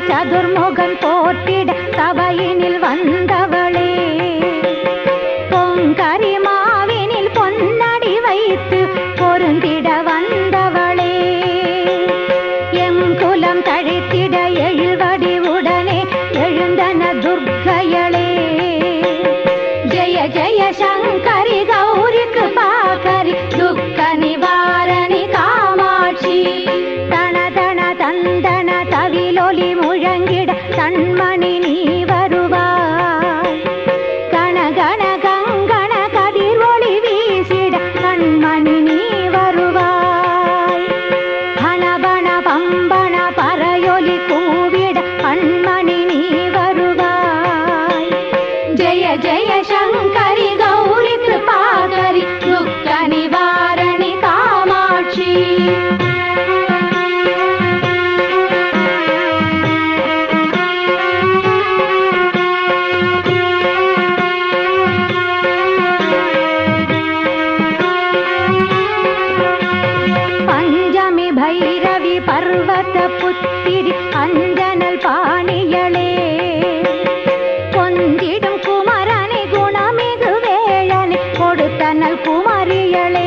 சதுர்முகன் போற்றிட சபையினில் வந்தவளே, பொங்கரி மாவினில் பொன்னடி வைத்து பொருந்திட வந்தவளே, எம் குலம் தழைத்திட எழில்வடி உடனே எழுந்தன துர்க்கையளே. ஜெய ஜெய சங்கரி கௌரி கிருபாகரி துக்க நிவாரணி காமாட்சி, தன தன தந்தன தவிலொலி முழங்கிட தன்மணி நீ வருவாய், கண கண கங்கண கதிர் ஒளி வீசிட கண்மணி நீ வருவாய், பணபண பம்பண பறையொலி கூவிட கண்மணி நீ வருவாய். ஜெய ஜெய சங்கரி கௌரி கிருபாகரி துக்க நிவாரணி காமாட்சி. பஞ்சமி பைரவி பர்வத புத்திரி அஞ்சனல் பாணியளே, கொஞ்சிடும் குமரனை குணமிகு வேளனை கொடுத்தனல் குமரியளே,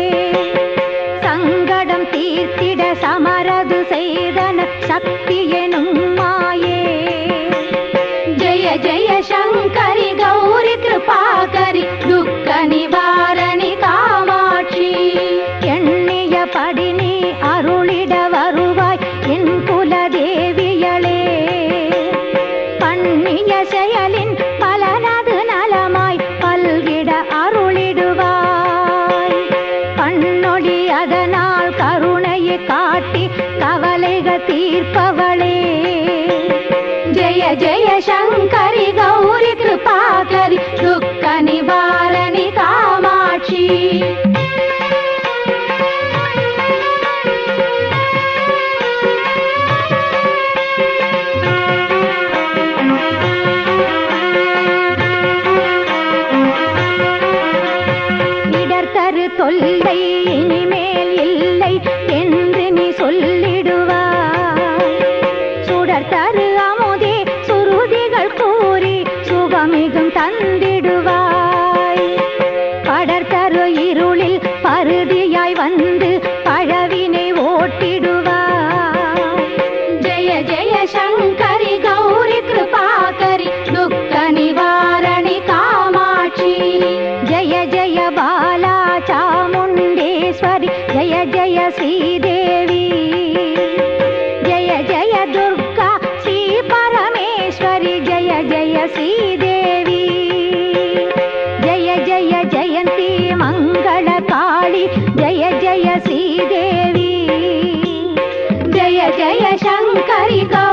சங்கடம் தீர்த்திட சமரது செய்தன சக்தி எனும் மாயே. ஜெய ஜெய சங்கரி கௌரி கிருபாகரி துக்க நிவாரணி காமாட்சி, எண்ணியபடி நீ அருளிட வருவாய் என் குலதேவியளே, பண்ணிய செயலின் பலனது நலமாய் பல்கிட அருளிடுவாய், கண்ணொளி அதனால் கருணையை காட்டி கவலைகள் தீர்ப்பவளே. ஜெய ஜெய சங்கரி கௌரி கிருபாகரி துக்க நிவாரணி காமாட்சி. இடர்தரு தொல்லை இனிமேல் இல்லை என்று நீ சொல்லிடுவாய், சுடர்தரு அமுதே சுருதிகள் கூறி சுகமிகும் தந்திடுவாய், படர்தரு இருளில் பருதியாய் வந்து பழவினை ஓட்டிடுவாய். ஜெய ஜெய சங்கரி கௌரி கிருபாகரி துக்க நிவாரணி காமாட்சி, ஜெய ஜெய பாலா சாமுண்டேஸ்வரி ஜெய ஜெய ஸ்ரீதேவி, ஜெய ஜெய துர்கா ஸ்ரீ பரமேஸ்வரி ஜெய ஜெய ஸ்ரீதேவி, ஜெய ஜெய ஜெயந்தி மங்கள காளி ஜெய ஜெய ஸ்ரீதேவி, ஜெய ஜெய சங்கரி